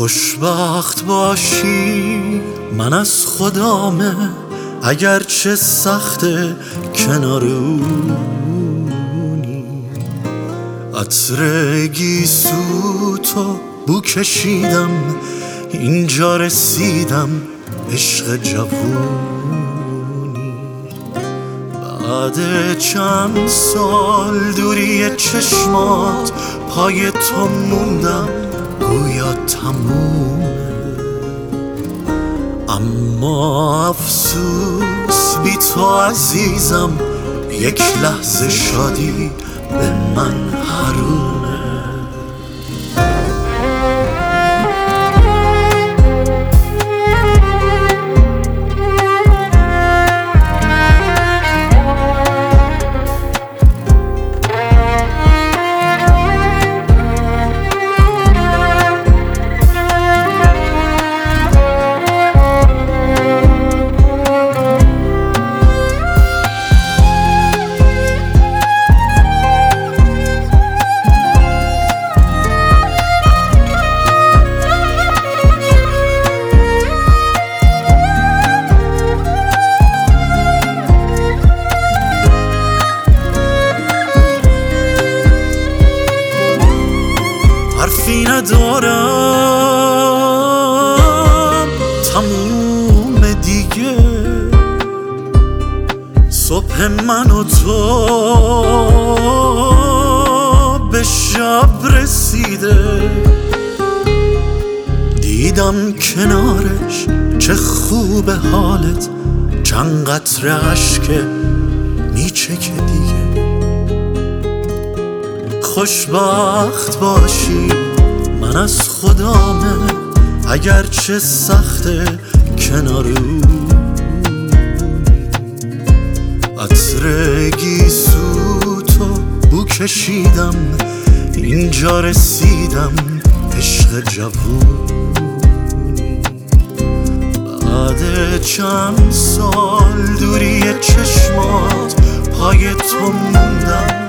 خوشبخت باشی من از خدامه، اگرچه سخته کنار اونی. عطر گیسو تو بو کشیدم، اینجا رسیدم عشق جوونی. بعد چند سال دوری چشمات پای تو موندم، گویا تمومه. اما افسوس بی تو عزیزم، یک لحظه شادی به من حرومه. حرفی ندارم تموم دیگه، صبح من و تو به شب رسیده. دیدم کنارش چه خوب حالت، چند قطره اشک میچکه دیگه. خوشبخت باشی من از خدامه، اگرچه سخته کنار اونی. عطر گیسو تو بو کشیدم، اینجا رسیدم عشق جوونی. بعد چند سال دوری چشمات پای تو موندم،